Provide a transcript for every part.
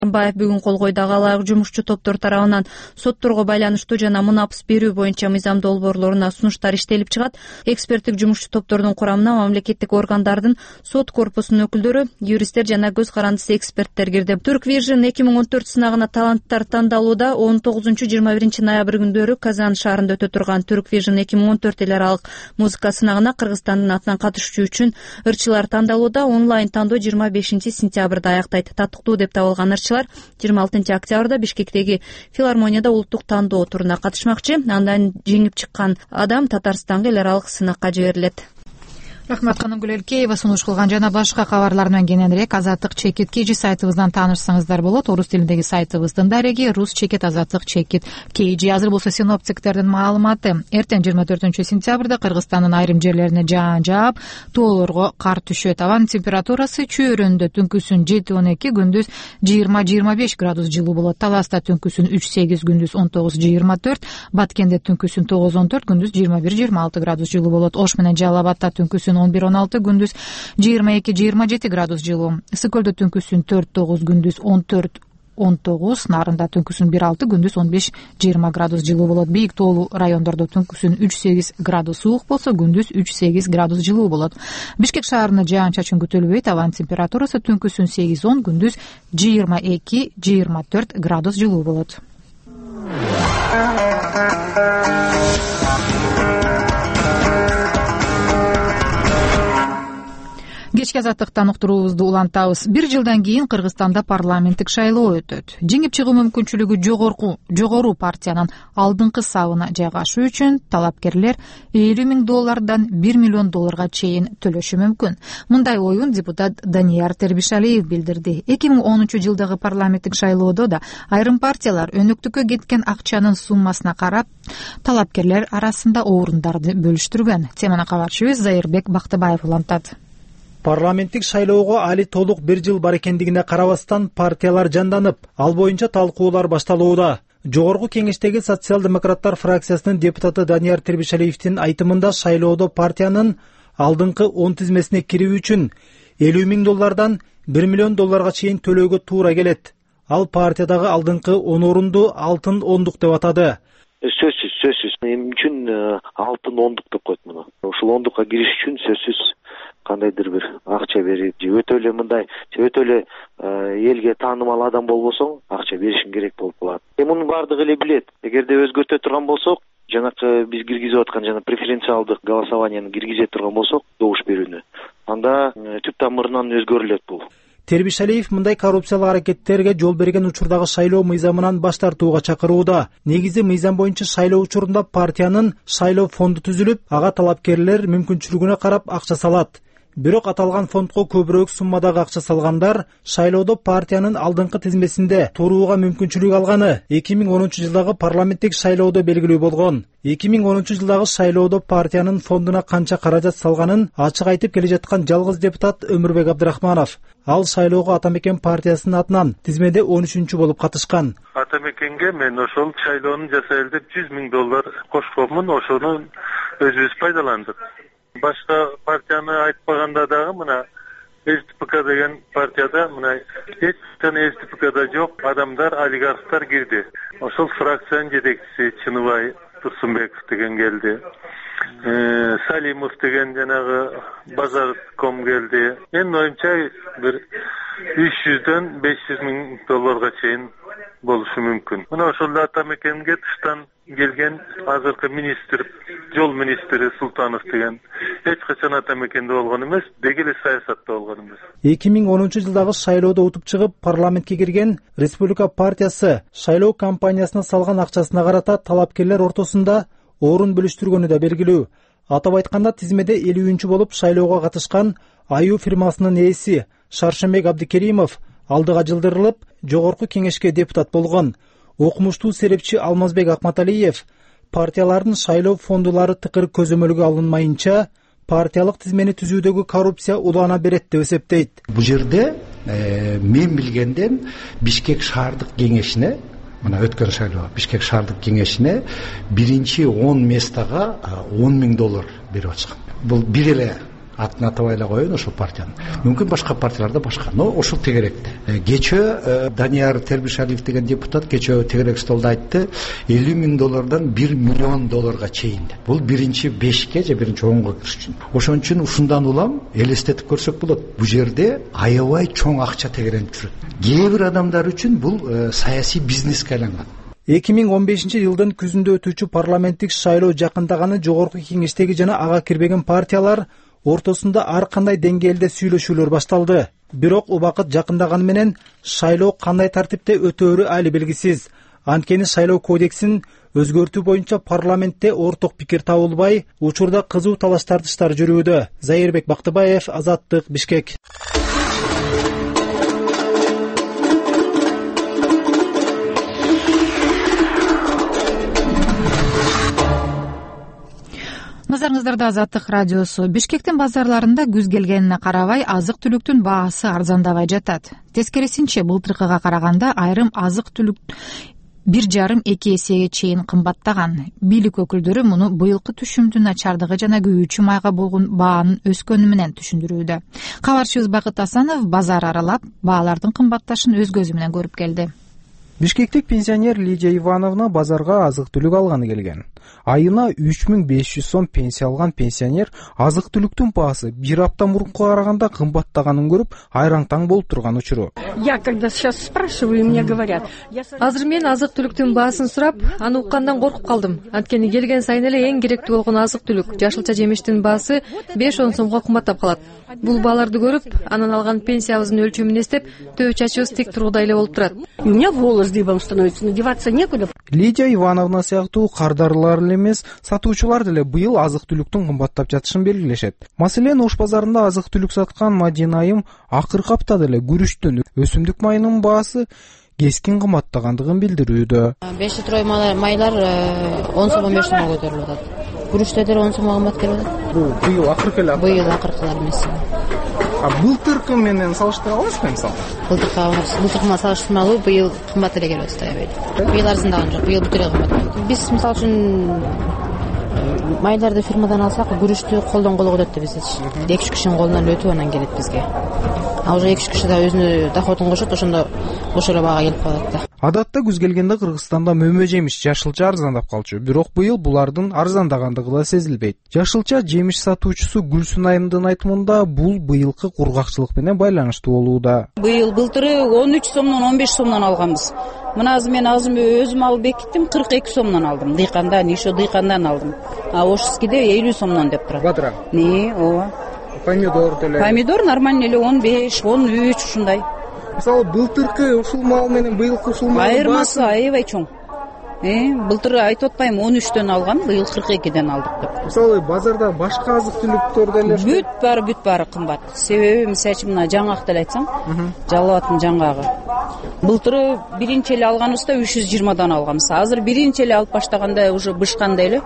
Атамбаев бүгүн кол койду. Ага ылайык жумушчу топтор тарабынан сотторго байланыштуу жана мунапс берүү боюнча мыйзам долбоорлоруна сунуштар иштелип чыгат. Эксперттик жумушчу топтордун курамына мамлекеттик органдардын сот корпусунун өкүлдөрү, юристтер жана көз карандысы эксперттер кирди. Turkvision 2014 сынагына таланттар тандалууда 19-21 ноябрь күндөрү Казан шаарында өтө турган Turkvision 2014 эл аралык музыка сынагына Кыргызстандын атынан катышуучу үчүн ырчылар тандалууда онлайн тандоо 25 сентябрда аяктайт. Татыктуу деп табылган ырчылар 26 октябрда Бишкектеги филармонияда улуттук тандоо туруна катышмакчы. Андан жеңип чыккан адам Татарстанга эл аралык сынакка жиберилет. Рахмат Канымгүл Элкеева сунуш кылган жана башка кабарлар менен кененирээк Азаттык чекит KG сайтыбыздан таанышсаңыздар болот. Орус тилиндеги сайтыбыздын дареги Рус чекит Азаттык чекит KG. Азыр болсо синоптиктердин маалыматы. Эртең 24 сентябрда Кыргызстандын айрым жерлерине жаан жаап, тоолорго кар түшөт. Абанын температурасы чөйрөндө түнкүсүн 7-12, күндүз 20-25 градус жылуу болот. Таласта түнкүсүн 3-8, күндүз 19-24, Баткенде түнкүсүн 9-14, күндүз 21-26 градус жылуу болот. Ош менен Жалал Абадта түнкүсүн 11-16, күндүз 22-27 градус жылуу. Ысык-Көлдө түнкүсүн 4-9, күндүз 14-19, Нарында түнкүсүн 1-6, күндүз 15-20 градус жылуу болот. Бийик тоолуу райондордо түнкүсүн 3-8 градус суук болсо, күндүз 3-8 градус жылуу болот. Бишкек шаарында жаан-чачын күтүлбөйт. Абанын температурасы түнкүсүн 8-10, күндүз 22-24 градус жылуу болот. Кечки азаттыктан уктуруубузду улантабыз. 1 жылдан кийин Кыргызстанда парламенттик шайлоо өтөт. Жеңип чыгуу мүмкүнчүлүгү жогору партиянын алдыңкы сабына жайгашуу үчүн талапкерлер $50,000 $1 миллион чейин төлөшү мүмкүн. Мындай оюн депутат Данияр Тербишалиев билдирди. 2010 жылдагы парламенттик шайлоодо да айрым партиялар өнөктүккө кеткен акчанын суммасына карап талапкерлер арасында орундарды бөлүштүргөн. Теманы кабарчыбыз Зайырбек Бактыбаев улантат. Парламенттик шайлоого али толук 1 жыл бар экендигине карабастан партиялар жанданып, ал боюнча талкуулар башталууда. Жогорку кеңештеги социал-демократтар фракциясынын депутаты Данияр Тербишалиевдин айтымында шайлоодо партиянын алдыңкы 10 тизмесине кирүү үчүн $50,000 $1 миллион чейин төлөөгө туура келет. Ал партиядагы алдыңкы 10 орунду алтын ондук деп атады. Сөзсүз. Эмне үчүн алтын ондук деп койт муну? Ушул ондукка кириш үчүн сөзсүз кандайдыр бир акча берип, өтө эле мындай, өтө эле элге таанымал адам болбосоң, акча беришиң керек болуп калат. Мунун баардыгы эле билет. Эгерде өзгөртө турган болсок, жанакы биз киргизип аткан жана преференциалдык голосованияны киргизе турган болсок, добуш берүүнү, анда түп тамырынан өзгөрүлөт бул. Тербишалиев мындай коррупциялык аракеттерге жол берген учурдагы шайлоо мыйзамынан баш тартууга чакырууда. Негизи мыйзам боюнча шайлоо учурунда партиянын шайлоо фонду түзүлүп, ага талапкерлер мүмкүнчүлүгүнө карап акча салат. Бирок аталган фондго көбүрөөк суммадагы акча салгандар шайлоодо партиянын алдыңкы тизмесинде турууга мүмкүнчүлүк алганы 2010 жылдагы парламенттик шайлоодо белгилүү болгон. 2010 жылдагы шайлоодо партиянын фондуна канча каражат салганын ачык айтып келе жаткан жалгыз депутат Өмүрбек Абдрахманов. Ал шайлоого Атамекен партиясынын атынан тизмеде 13-чү болуп катышкан. Атамекенге мен ошол шайлоону жасайлы деп $100,000 кошконмун, ошону өзүбүз пайдаландык. Башка партияны айтпаганда дагы мына СДПК деген партияда мына эч кандай СДПКда жок адамдар, олигархтар кирди. Ошол фракциянын жетекчиси Чыныбай Турсунбеков деген келди. Салимов деген жанагы базарком келди. Менин оюмча бир $300 $500,000 чейин болушу мүмкүн. Мына ошол Атамекенге тыштан келген азыркы министр, жол министри Султанов деген эч качан Атамекенде болгон эмес, деги эле саясатта болгон эмес. 2010 жылдагы шайлоодо утуп чыгып, парламентке кирген Республика партиясы шайлоо кампаниясына салган акчасына карата талапкерлер ортосунда орун бөлүштүргөнү да белгилүү. Атап айтканда, тизмеде 50-чү болуп шайлоого катышкан Аю фирмасынын ээси Шаршембек Абдикеримов алдыга жылдырылып, жогорку кеңешке депутат болгон. Окумуштуу серепчи Алмазбек Акматалиев партиялардын шайлоо фондулары тыкыр көзөмөлгө алынмайынча партиялык тизмени түзүүдөгү коррупция улана берет деп эсептейт. Бул жерде мен билгенден Бишкек шаардык кеңешине, мына өткөн шайлоо Бишкек шаардык кеңешине биринчи 10 местага $10,000 берип атышкан. Бул бир эле атын атабай эле коеюн ошол партиянын. Мүмкүн башка партияларда башка, но ошол тегеректе. Кечөө Данияр Тербишалиев деген депутат кечөө тегерек столдо айтты, $50,000 $1 миллион чейин. Бул биринчи 5ке же биринчи 10го кириш үчүн. Ошон үчүн ушундан улам элестетип көрсөк болот. Бул жерде аябай чоң акча тегеренип жүрөт. Кээ бир адамдар үчүн бул саясий бизнеске айланган. 2015-жылдын күзүндө өтүүчү парламенттик шайлоо жакындаганы жогорку кеңештеги жана ага кирбеген партиялар ортосунда ар кандай деңгээлде сүйлөшүүлөр башталды. Бирок убакыт жакындаганы менен шайлоо кандай тартипте өтөөрү али белгисиз. Анткени шайлоо кодексин өзгөртүү боюнча парламентте орток пикир табылбай, учурда кызуу талаш тартыштар жүрүүдө. Зайырбек Бактыбаев, Азаттык, Бишкек. Назарыңыздарда Азаттык радиосу. Бишкектин базарларында күз келгенине карабай, азык-түлүктүн баасы арзандабай жатат. Тескерисинче, былтыркыга караганда айрым азык-түлүк 1,5-2 эсеге чейин кымбаттаган. Бийлик өкүлдөрү муну быйылкы түшүмдүн начардыгы жана күйүүчү майга болгон баанын өскөнү менен түшүндүрүүдө. Кабарчыбыз Бакыт Асанов базар аралап, баалардын кымбатташын өз көзү менен көрүп келди. Бишкектик пенсионер Лидия Ивановна базарга азык-түлүк алганы келген. Айына 3500 сом пенсия алган пенсионер азык-түлүктүн баасы бир апта мурунку караганда кымбаттаганын көрүп, айраң таң болуп турган учуру. Я когда сейчас спрашиваю, мне говорят. Азыр мен азык-түлүктүн баасын сурап, аны уккандан коркуп калдым. Анткени келген сайын эле эң керектүү болгон азык-түлүк, жашылча жемиштин баасы 5-10 сомго кымбаттап калат. Бул бааларды көрүп, анан алган пенсиябыздын өлчөмүн эстеп, төбө чачыбыз тик тургудай эле болуп турат. У меня волос дыбом становится, надеваться некуда. Лидия Ивановна сыяктуу кардарлар эмес, сатуучулар деле быйыл азык-түлүктүн кымбаттап жатышын белгилешет. Маселен, Ош базарында азык-түлүк саткан Мадина айым акыркы аптада эле күрүчтүн, өсүмдүк майынын баасы кескин кымбаттагандыгын билдирүүдө. 5 литр майлар 10 сом 15 сомго көтөрүлүп атат. Күрүчтө деле 10 сомго кымбат келип атат. Бул быйыл акыркы эле. Быйыл акыркылар эмес. Былтыркы менен салыштыра аласызбы мисалы? Былтыркы менен салыштырмалуу быйыл кымбат эле келип атат аябай. Быйыл арзандаган жок, быйыл бүт эле кымбат. Биз мисалы үчүн майларды фирмадан алсак, күрүчтү колдон колго өтөт деп эсептейбиз. 2-3 кишинин колунан өтүп анан келет бизге. А уже 2-3 киши да өзүнүн доходун кошот, ошондо ошол эле баага келип калат да. Адатта күз келгенде Кыргызстанда мөмө жемиш жашылча арзандап калчу, бирок быйыл булардын арзандагандыгы да сезилбейт. Жашылча жемиш сатуучусу Гүлсүн айымдын айтымында бул быйылкы кургакчылык менен байланыштуу болууда. Былтыры 13 сомдон 15 сомдон алганбыз. Мына азыр мен өзүм алып бекиттим, 42 сомдон алдым. Дыйкандан, ишо дыйкандан алдым. А Ошскиде 50 сомдон деп турат. Бадыра. Ооба. Помидор деле. Помидор нормально эле 15, 13 ушундай. Мисалы былтыркы ушул мал менен быйылкы ушул мал айырмасы аябай чоң. Былтыр айтып атпайм 13төн алгам, быйыл 42ден алдык деп. Мисалы базарда башка азык-түлүктөр деле бүт баары кымбат. Себеби мисалы мына жаңак деле айтсам, жалбаттын жаңгагы. Былтыры биринчи эле алганыбызда 320дан алганбыз. Азыр биринчи эле алып баштаганда уже бышканда эле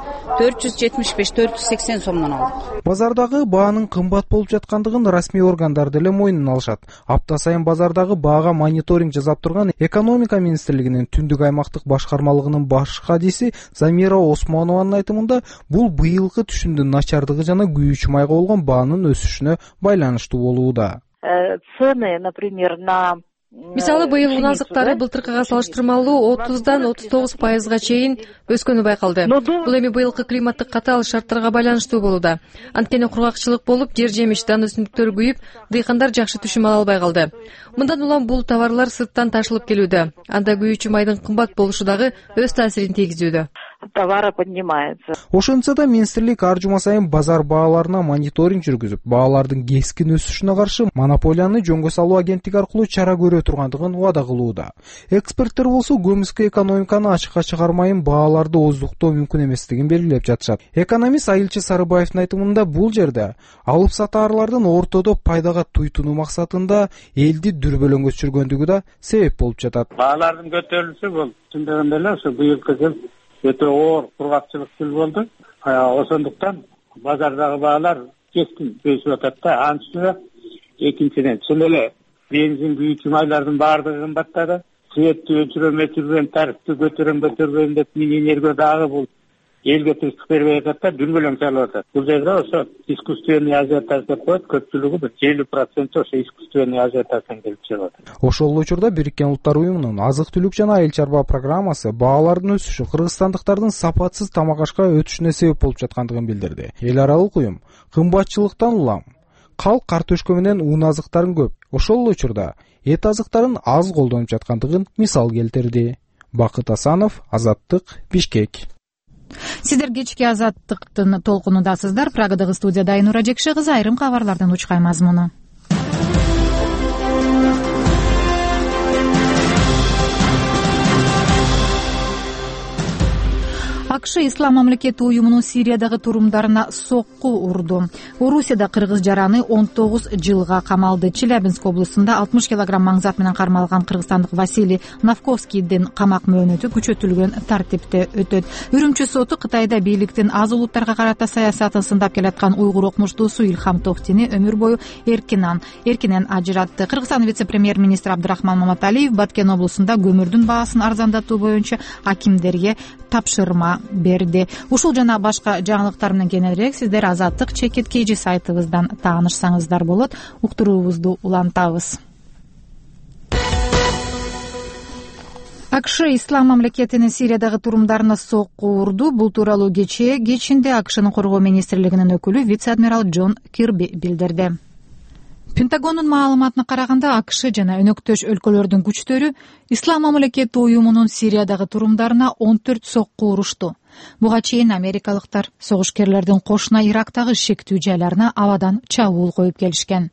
475-480 сомдон алдык. Базардагы баанын кымбат болуп жаткандыгын расмий органдар деле мойнуна алышат. Апта сайын базардагы баага мониторинг жасап турган экономика министрлигинин түндүк аймактык башкармалыгынын баш кадиси Замира Осмонованын айтымында бул быйылкы түшүмдүн начардыгы жана күйүүчү майга болгон баанын өсүшүнө байланыштуу болууда. Цены, например, на Мисалы, быйыл un азыктары былтыркыга салыштырмалуу 30дан 39% чейин өскөнү байкалды. Бул эми быйылкы климаттык катаал шарттарга байланыштуу болууда. Анткени кургакчылык болуп, жер жемиш дан өсүмдүктөр күйүп, дыйкандар жакшы түшүм ала албай калды. Мындан улам бул товарлар сырттан ташылып келүүдө. Анда күйүүчү майдын кымбат болушу дагы өз таасирин тийгизүүдө. Товары поднимается. Ошентсе да министрлик ар жума сайын базар бааларына мониторинг жүргүзүп, баалардын кескин өсүшүнө каршы монополияны жөнгө салуу агенттиги аркылуу чара көрө тургандыгын убада кылууда. Эксперттер болсо көмүскө экономиканы ачыкка чыгармайын бааларды ооздуктоо мүмкүн эместигин белгилеп жатышат. Экономист Айылчы Сарыбаевдин айтымында бул жерде алып сатаарлардын ортодо пайдага туйтунуу максатында элди дүрбөлөңгө түшүргөндүгү да себеп болуп жатат. Баалардын көтөрүлүшү бул түндөгөндө эле ошо быйылкы жыл өтө оор кургакчылык жыл болду. Ошондуктан базардагы баалар кескин өсүп атат да. Анын үстүнө экинчиден чын эле бензин күйүүчү майлардын баардыгы кымбаттады. Светти өчүрөм тарифти көтөрөм деп мининерге дагы бул элге тынчтык бербей атат да дүрбөлөң салып атат. Бул жерде ошо искусственный ажиотаж деп коет, көпчүлүгү бир 50% ошо искусственный ажиотаждан келип чыгып атат. Ошол эле учурда Бириккен Улуттар уюмунун азык-түлүк жана айыл чарба программасы баалардын өсүшү кыргызстандыктардын сапатсыз тамак ашка өтүшүнө себеп болуп жаткандыгын билдирди. Эл аралык уюм кымбатчылыктан улам, кал картошка менен ун азыктарын көп, ошол эле учурда эт азыктарын аз колдонуп жаткандыгын мисал келтирди. Бакыт Асанов, Азаттык, Бишкек. Сиздер кечки Азаттыктын толкунундасыздар. Прагадагы студияда Айнура Жекше кызы, айрым кабарлардын учкай мазмуну. АКШ Ислам мамлекети уюмунун Сириядагы турумдарына сокку урду. Орусияда кыргыз жараны 19 жылга камалды. Челябинск облусунда 60 килограмм маңзат менен кармалган кыргызстандык Василий Навковскийдин камак мөөнөтү күчөтүлгөн тартипте өтөт. Үрүмчү соту Кытайда бийликтин аз улуттарга карата саясатын сындап келаткан уйгур окумуштуусу Илхам Тохтини өмүр бою эркинен ажыратты. Кыргызстан вице-премьер-министри Абдырахман Маматалиев Баткен облусунда көмүрдүн баасын арзандатуу боюнча акимдерге тапшырма берди. Ушул жана башка жаңылыктар менен кененирээк сиздер Азаттык чекит KG сайтыбыздан таанышсаңыздар болот. Уктуруубузду улантабыз. АКШ Ислам мамлекетинин Сириядагы турумдарына сокку урду. Бул тууралуу кечинде АКШнын коргоо министрлигинин өкүлү вице-адмирал Джон Кирби билдирди. Пентагондун маалыматына караганда, АКШ жана өнөктөш өлкөлөрдүн күчтөрү Ислам мамлекети уюмунун Сириядагы турумдарына 14 сокку урушту. Буга чейин америкалыктар согушкерлердин кошуна Ирактагы шектүү жайларына абадан чабуул коюп келишкен.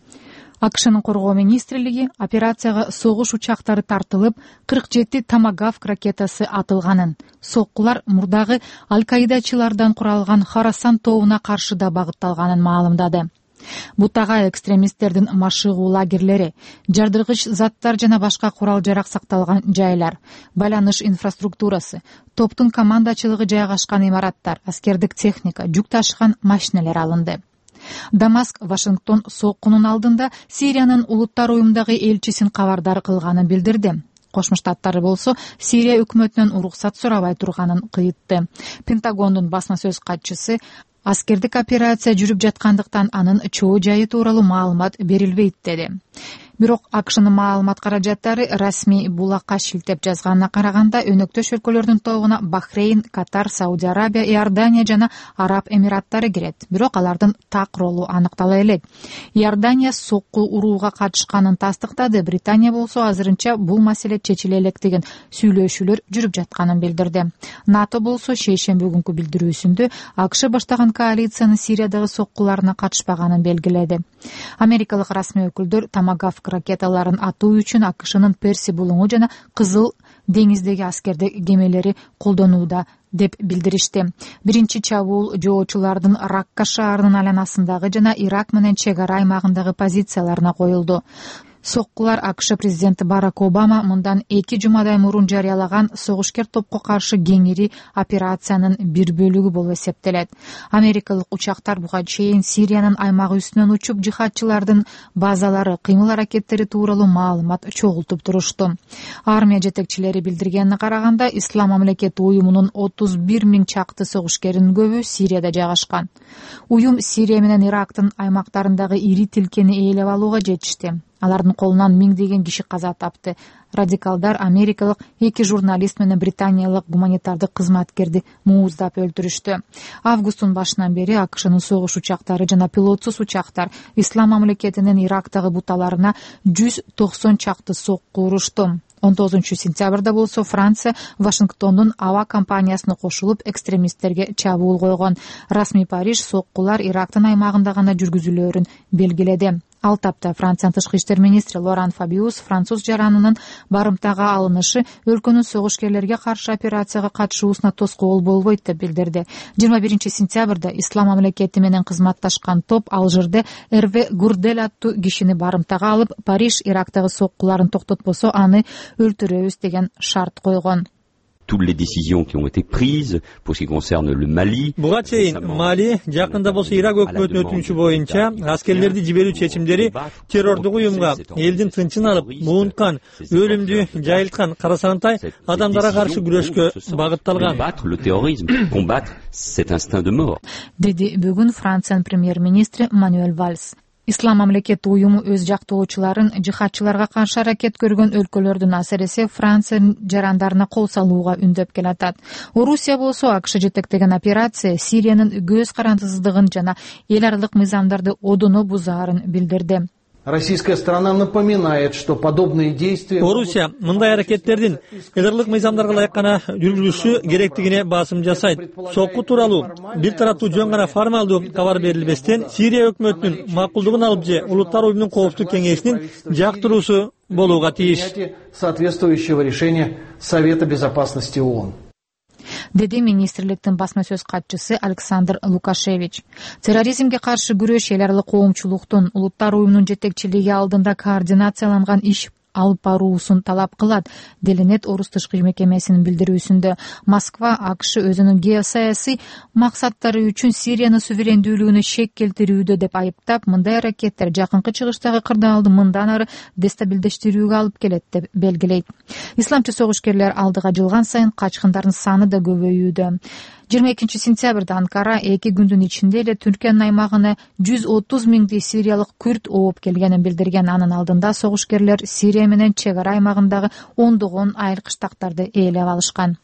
АКШнын коргоо министрлиги операцияга согуш учактары тартылып, 47 Томагавк ракетасы атылганын, соккулар мурдагы аль-Каидачылардан куралган Харасан тобуна каршы да багытталганын маалымдады. Бутага экстремисттердин машыгуу лагерлери, жардыргыч заттар жана башка курал-жарак сакталган жайлар, байланыш инфраструктурасы, топтун командачылыгы жайгашкан имараттар, аскердик техника, жүк ташыган машинелер алынды. Дамаск Вашингтон соккунун алдында Сириянын улуттар уюмундагы элчисин кабардар кылганын билдирди. Кошмо Штаттары болсо Сирия өкмөтүнөн уруксат сурабай турганын кыйтты. Пентагондун басма сөз катчысы аскердик операция жүрүп жаткандыктан анын чоо жайы тууралуу маалымат берилбейт деди. Бирок АКШнын маалымат каражаттары расмий булакка шилтеп жазганына караганда, өнөктөш өлкөлөрдүн тобуна Бахрейн, Катар, Сауди Арабия, Иордания жана Араб Эмираттары кирет. Бирок алардын так ролу аныктала элек. Иордания сокку урууга катышканын тастыктады. Британия болсо азырынча бул маселе чечиле элек деген сүйлөшүүлөр жүрүп жатканын билдирди. НАТО болсо шейшемби күнкү билдирүүсүндө АКШ баштаган коалициянын Сириядагы соккуларына катышпаганын белгиледи. Америкалык расмий өкүлдөр Томагавк ракеталарын атуу үчүн АКШнын Перси булуңу жана Кызыл деңиздеги аскердик кемелери колдонууда деп билдиришти. Биринчи чабуул жоочулардын Ракка шаарынын айланасындагы жана Ирак менен чек ара аймагындагы позицияларына коюлду. Соккулар АКШ президенти Барак Обама мындан 2 жумадай мурун жарыялаган согушкер топко каршы кеңири операциянын бир бөлүгү болуп эсептелет. Америкалык учактар буга чейин Сириянын аймагы үстүнөн учуп жихадчылардын базалары, кыймыл аракеттери тууралуу маалымат чогултуп турушту. Армия жетекчилери билдиргенине караганда, Ислам мамлекети уюмунун 31 000 чакты согушкеринин көбү Сирияда жайгашкан. Уюм Сирия менен Ирактын аймактарындагы ири тилкени ээлеп алууга жетишти. Алардын колунан миңдеген киши каза тапты. Радикалдар америкалык 2 журналист менен британиялык гуманитардык кызматкерди мууздап өлтүрүштү. Августтун башынан бери АКШнын согуш учактары жана пилотсуз учактар Ислам мамлекетинин Ирактагы буталарына 190 чакты сокку урушту. 19 сентябрда болсо Франция Вашингтондун аба компаниясына кошулуп экстремисттерге чабуул койгон. Расмий Париж соккулар Ирактын аймагында гана жүргүзүлөөрүн белгиледи. Ал тапта Франциянын тышкы иштер министри Лоран Фабиус француз жаранынын барымтага алынышы өлкөнүн согушкерлерге каршы операцияга катышуусуна тоскоол болбойт деп билдирди. 21 сентябрда Ислам мамлекети менен кызматташкан топ Алжирде Эрве Гурдель аттуу кишини барымтага алып, Париж Ирактагы соккуларын токтотпосо аны өлтүрөбүз деген шарт койгон. toutes les décisions qui ont été prises pour ce qui concerne le Mali. Буга чейин Мали жакында болсо Ирак өкмөтүнүн өтүнүчү боюнча аскерлерди жиберүү чечимдери террордук уюмга элдин тынчын алып, муунткан, өлүмдү жайылткан карасаантай адамдарга каршы күрөшкө багытталган. Le terrorisme, combattre cet instinct de mort. Деди бүгүн Франциянын премьер-министри Мануэль Вальс. Ислам мамлекети уюму өз жактоочуларын жихадчыларга каршы аракет көргөн өлкөлөрдүн асыресе Франциянын жарандарына кол салууга үндөп келатат. Орусия болсо АКШ жетектеген операция Сириянын көз карандысыздыгын жана эл аралык мыйзамдарды одоно бузаарын билдирди. Российская сторона напоминает, что подобные действия... Орусия мындай аракеттердин элдарлык мыйзамдарга ылайык гана жүргүзүлүшү керектигине басым жасайт. Сокку тууралуу бир тараптуу жөн гана формалдуу кабар берилбестен Сирия өкмөтүнүн макулдугун алып же Улуттар уюмунун коопсуздук кеңешинин жактыруусу болууга тийиш. Соответствующего решения Совета безопасности ООН. Деди министрликтин басма сөз катчысы Александр Лукашевич. Терроризмге каршы күрөш эл аралык коомчулуктун Улуттар уюмунун жетекчилиги алдында координацияланган иш алып баруусун талап кылат, делинет Орус тышкы мекемесинин билдирүүсүндө. Москва АКШ өзүнүн геосаясий максаттары үчүн Сириянын суверендүүлүгүнө шек келтирүүдө деп айыптап, мындай аракеттер жакынкы чыгыштагы кырдаалды мындан ары дестабилдештирүүгө алып келет деп белгилейт. Исламчы согушкерлер алдыга жылган сайын качкындардын саны да көбөйүүдө. 22 сентябрда Анкара 2 күндүн ичинде эле Түркиянын аймагына 130 миңдей сириялык күрд ооп келгенин билдирген. Анын алдында согушкерлер Сирия менен чек ара аймагындагы ондогон айыл кыштактарды ээлеп алышкан.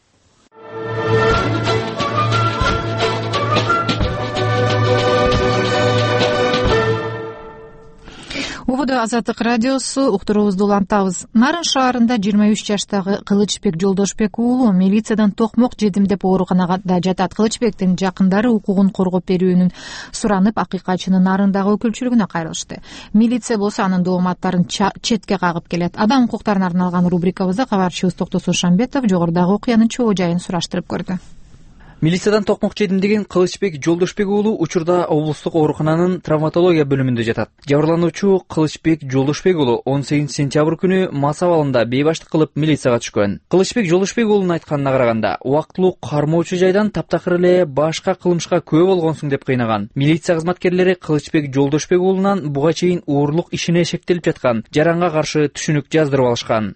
Убуда Азаттык радиосу уктуруубузду улантабыз. Нарын шаарында 23 жаштагы Кылычбек Жолдошбек уулу милициядан токмок жедим деп ооруканага жатат. Кылычбектин жакындары укугун коргоп берүүнүн суранып, акыйкатчынын Нарындагы өкүлчүлүгүнө кайрылышты. Милиция болсо анын дооматтарын четке кагып келет. Адам укуктарына арналган рубрикабызда кабарчыбыз Токтос Ошанбетов жогорудагы окуянын чоо жайын сураштырып көрдү. Милициядан токмок жедим деген Кылычбек Жолдошбек уулу учурда облустук оорукананын травматология бөлүмүндө жатат. Жабырлануучу Кылычбек Жолдошбек уулу 18 сентябрь күнү мас абалында бейбаштык кылып милицияга түшкөн. Кылычбек Жолдошбек уулунун айтканына караганда, убактылуу кармоочу жайдан таптакыр эле башка кылмышка күбө болгонсуң деп кыйнаган. Милиция кызматкерлери Кылычбек Жолдошбек уулунан буга чейин уурлук ишине шектелип жаткан жаранга каршы түшүнүк жаздырып алышкан.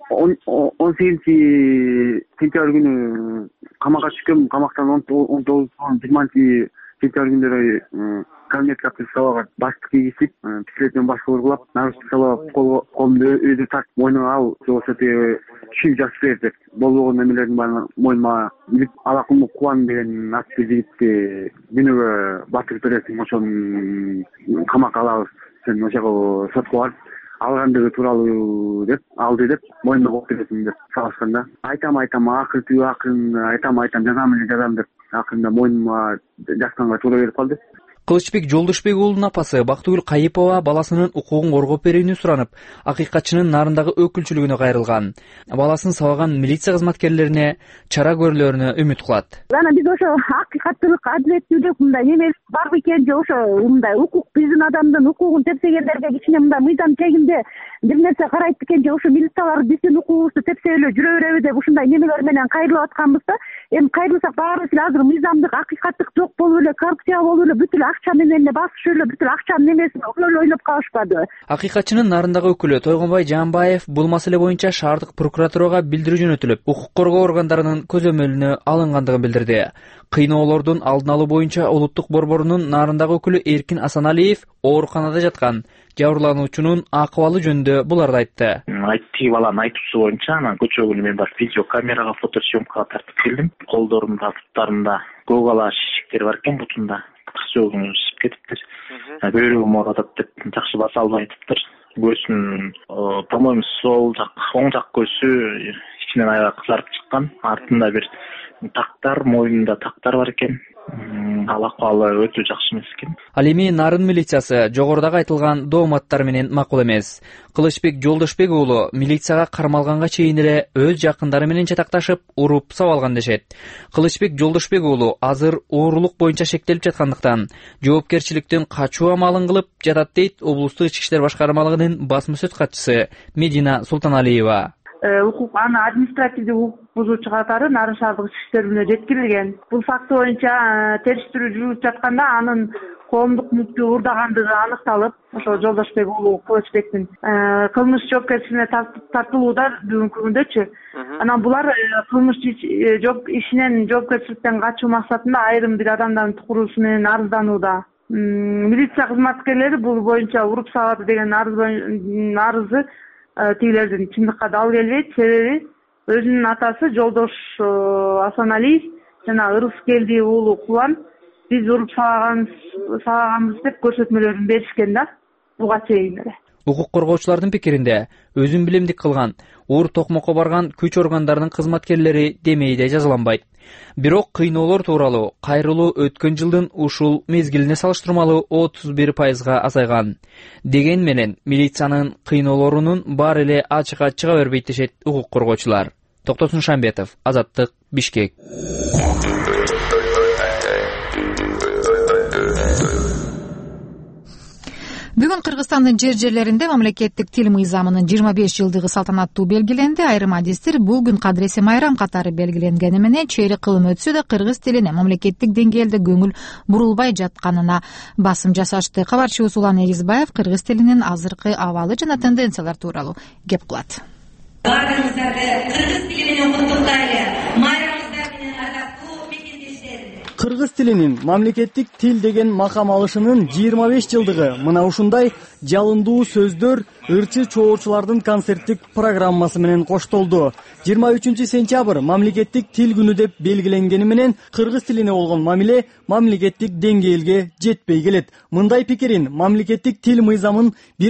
18 сентябрь күнү камакка түшкөм. Камактан 19-20 сентябрь күндөрү кабинетке приставага баштык кийгизип, пистолетмен башка ургулап, наручник салып, колумду өзү тартып, мойнума ал, жоксо тиги түшүн жазып бер деп, болбогон эмелердин баарын мойнума илип, Алакулов Кубан деген аттуу жигитти күнүгө батырып бересиң, ошону камакка алабыз, сен ошого сотко барып алгандыгы тууралуу деп алды деп мойнуна коюп бересиң деп салышканда, айтам акырын айтам жазам деп акырында мойнума жакканга туура келип калды. Кылычбек Жолдошбек уулунун апасы Бактыгүл Кайыпова баласынын укугун коргоп берүүнү суранып, акыйкатчынын Нарындагы өкүлчүлүгүнө кайрылган. Баласын сабаган милиция кызматкерлерине чара көрүлөрүнө үмүт кылат. Жана биз ошо акыйкаттуулук, адилеттүүлүк мындай эме бар бекен же ошо мындай укук биздин адамдын укугун тепсегендерге кичине мындай мыйзам чегинде бир нерсе карайт экен же ошо милициялар биздин укугубузду тепсе эле жүрө береби деп ушундай немелер менен кайрылып атканбызда, эми кайрылсак баарыбыз эле азыр мыйзамдык, акыйкаттык жок болуп эле, коррупция болуп эле, бүтүн акча менен эле басып эле, бүтүн акчанын немесин ошол ойлоп калышпады. Акыйкатчынын Нарындагы өкүлү Тойгонбай Жаанбаев бул маселе боюнча шаардык прокуратурага билдирүү жөнөтүлүп, укук коргоо органдарынын көзөмөлүнө алынгандыгын билдирди. Кыйноолордун алдын алуу боюнча улуттук борборунун Нарындагы өкүлү Эркин Асаналиев ооруканада жаткан жабырлануучунун акыбалы жөнүндө буларды айтты. Тиги баланын айтуусу боюнча анан көчөгө мен барып видео камерага фотосъемкага тартып келдим. Колдорумда, буттарымда көк шишиктер бар экен, бутунда кырсыгын шишип кетиптир. Бөйрөгүм оорутат деп жакшы баса албай атыптыр. Көзүнүн, по-моему, сол жак, оң жак көзү ичинен аябай кызарып чыккан. Артында бир тактар, мойнунда тактар бар экен. Ал акыбалы өтө жакшы эмес экен. Ал эми Нарын милициясы жогорудагы айтылган дооматтар менен макул эмес. Кылычбек Жолдошбек уулу милицияга кармалганга чейин эле өз жакындары менен чатакташып, уруп сабалган дешет. Кылычбек Жолдошбек уулу азыр оорлук боюнча шектелип жаткандыктан жоопкерчиликтен качуу амалын кылып жатат дейт облустук ички иштер башкармалыгынын басма сөз катчысы Медина Султаналиева. аны административдик укук бузуучу катары Нарын шаардык ички иштер бөлүмүнө жеткирилген. Бул факты боюнча териштирүү жүрүп жатканда анын коомдук мүлктү уурдагандыгы аныкталып, ошо Жолдошбек уулу Кылычбектин кылмыш жоопкерчилигине тартылууда бүгүнкү күндөчү. Анан булар кылмыш ишинен жоопкерчиликтен качуу максатында айрым бир адамдардын тукуруусу менен арызданууда. Милиция кызматкерлери бул боюнча уруп салады деген арызы тигилердин чындыкка дал келбейт. Себеби өзүнүн атасы Жолдош Асаналиев жана Ырыскелди уулу Кулан биз уруп салганбыз деп көрсөтмөлөрүн беришкен да буга чейин эле. Укук коргоочулардын пикиринде өзүн билемдик кылган, оор токмокко барган күч органдарынын кызматкерлери демейде жазаланбайт. Бирок кыйноолор тууралуу кайрылуу өткөн жылдын ушул мезгилине салыштырмалуу 31%га азайган. Деген менен милициянын кыйноолорунун баары эле ачыкка чыга бербейт дешет укук коргоочулар. Токтосун Шамбетов, Азаттык, Бишкек. Бүгүн Кыргызстандын жерлеринде мамлекеттик тил мыйзамынын 25 жылдыгы салтанаттуу белгиленди. Айрым адистер бул күн кадыресе майрам катары белгиленгени менен чейрек кылым өтсө да кыргыз тилине мамлекеттик деңгээлде көңүл бурулбай жатканына басым жасашты. Кабарчыбыз Улан Эгизбаев кыргыз тилинин азыркы абалы жана тенденциялар тууралуу кеп кылат. Баарыңыздарды кыргыз тили менен куттуктайлы. Майрамыңыздар менен ардактуу мекендештер. Кыргыз тилинин мамлекеттик тил деген макам алышынын 25 жылдыгы мына ушундай жалындуу сөздөр ырчы чоочулардын концерттик программасы менен коштолду. 23 сентябрь мамлекеттик тил күнү деп белгиленгени менен кыргыз тилине болгон мамиле мамлекеттик деңгээлге жетпей келет. Мындай пикирин мамлекеттик тил мыйзамын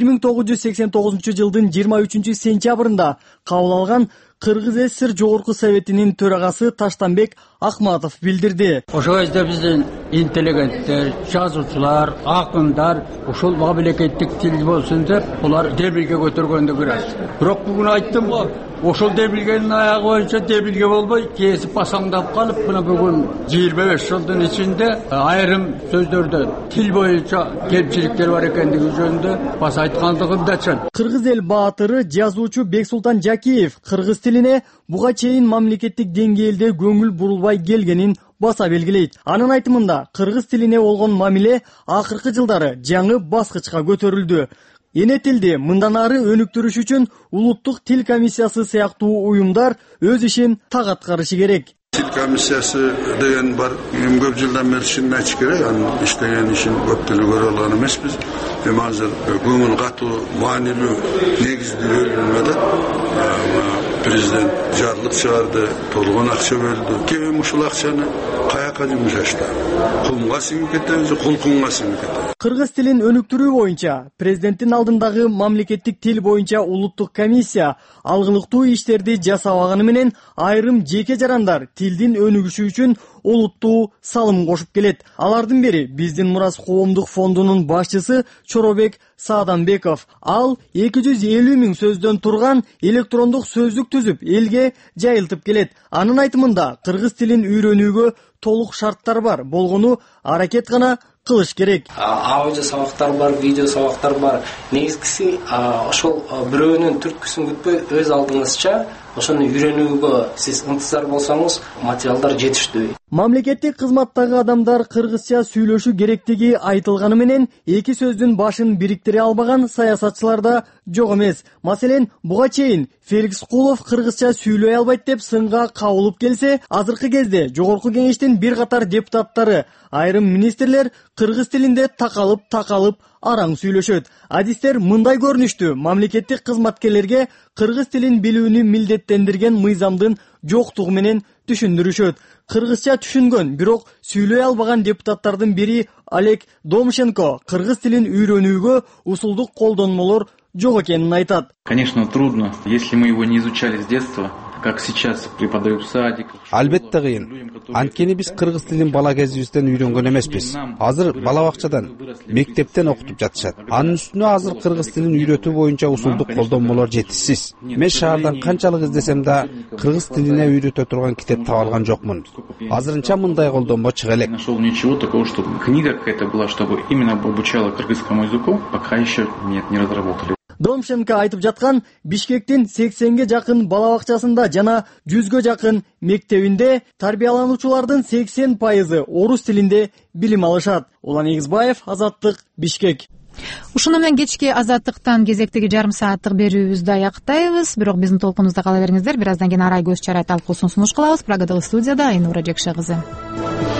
1989 жылдын 23 сентябрында кабыл алган Кыргыз ССР Жогорку Советинин төрагасы Таштанбек Акматов билдирди. Ошол кезде биздин интеллигенттер, жазуучулар, акындар ушул мамлекеттик тил болсун деп булар дебилге көтөргөндү көрөбүз. Бирок бүгүн айттым го, ошол дебилгенин аягы боюнча дебилге болбой кесип басаңдап калып, мына бүгүн 25 жылдын ичинде айрым сөздөрдө тил боюнча кемчиликтер бар экендиги жөнүндө баса айткандыгым да чын. Кыргыз эл баатыры жазуучу Бексултан Жакиев кыргыз тилине буга чейин мамлекеттик деңгээлде көңүл бурулбай келгенин баса белгилейт. Анын айтымында кыргыз тилине болгон мамиле акыркы жылдары жаңы баскычка көтөрүлдү. Эне тилди мындан ары өнүктүрүш үчүн улуттук тил комиссиясы сыяктуу уюмдар өз ишин так аткарышы керек. Тил комиссиясы деген бар. Көп жылдан бери чынын айтыш керек. Анын иштеген ишин көп деле көрө алган эмеспиз. Эми азыр көңүл катуу, маанилүү, негиздүү бөлүнмөдө президент жарлык чыгарды, толгон акча бөлдү. Ким ушул акчаны каяка жумшашты? Кумга сиңип кетеби же кулкунга сиңип кетеби? Кыргыз тилин өнүктүрүү боюнча президенттин алдындагы мамлекеттик тил боюнча улуттук комиссия алгылыктуу иштерди жасабаганы менен айрым жеке жарандар тилдин өнүгүшү үчүн олуттуу салым кошуп келет. Алардын бири биздин мурас коомдук фондунун башчысы Чоробек Сааданбеков. Ал 250 000 сөздөн турган электрондук сөздүк түзүп элге жайылтып келет. Анын айтымында кыргыз тилин үйрөнүүгө толук шарттар бар болгону аракет гана кылыш керек. Аудио сабактар бар, видео сабактар бар. Негизгиси ошол бирөөнүн түрткүсүн күтпөй өз алдыңызча ошону үйрөнүүгө сиз ынтызар болсоңуз материалдар жетиштүү. Мамлекеттик кызматтагы адамдар кыргызча сүйлөшүү керектиги айтылганы менен эки сөздүн башын бириктире албаган саясатчылар да жок эмес. Маселен, буга чейин Феликс Кулов кыргызча сүйлөй албайт деп сынга кабылып келсе, азыркы кезде Жогорку Кеңештин бир катар депутаттары, айрым министрлер кыргыз тилинде такалып араң сүйлөшөт. Адистер мындай көрүнүштү мамлекеттик кызматкерлерге кыргыз тилин билүүнү милдеттендирген мыйзамдын жоктугу менен түшүндүрүшөт. Кыргызча түшүнгөн, бирок сүйлөй албаган депутаттардын бири Олег Домшенко кыргыз тилин үйрөнүүгө усулдук колдонмолор жок экенин айтат. Конечно, трудно, если мы его не изучали с детства. Как сейчас преподают в садиках. Албетте кыйын. Анткени биз кыргыз тилин бала кезибизден үйрөнгөн эмеспиз. Азыр бала бакчадан, мектептен окутуп жатышат. Анын үстүнө азыр кыргыз тилин үйрөтүү боюнча усулдук колдонмолор жетишсиз. Мен шаардан канчалык издесем да кыргыз тилине үйрөтө турган китеп таба алган жокмун. Азырынча мындай колдонмо чыга элек. Нашел ничего такого, чтобы книга какая-то была, чтобы именно обучала кыргызскому языку, пока еще нет, не разработали. Домшенко айтып жаткан, Бишкектин 80ге жакын бала бакчасында жана 100ге жакын мектебинде тарбиялануучулардын 80% орус тилинде билим алышат. Улан Эгизбаев, Азаттык, Бишкек. Ушуну менен кечки Азаттыктан кезектеги жарым сааттык берүүбүздү аяктайбыз. Бирок биздин толкунубузда кала бериңиздер. Бир аздан кийин Арай көз чарай талкуусун сунуш кылабыз. Прагадагы студияда Айнура Жекше кызы.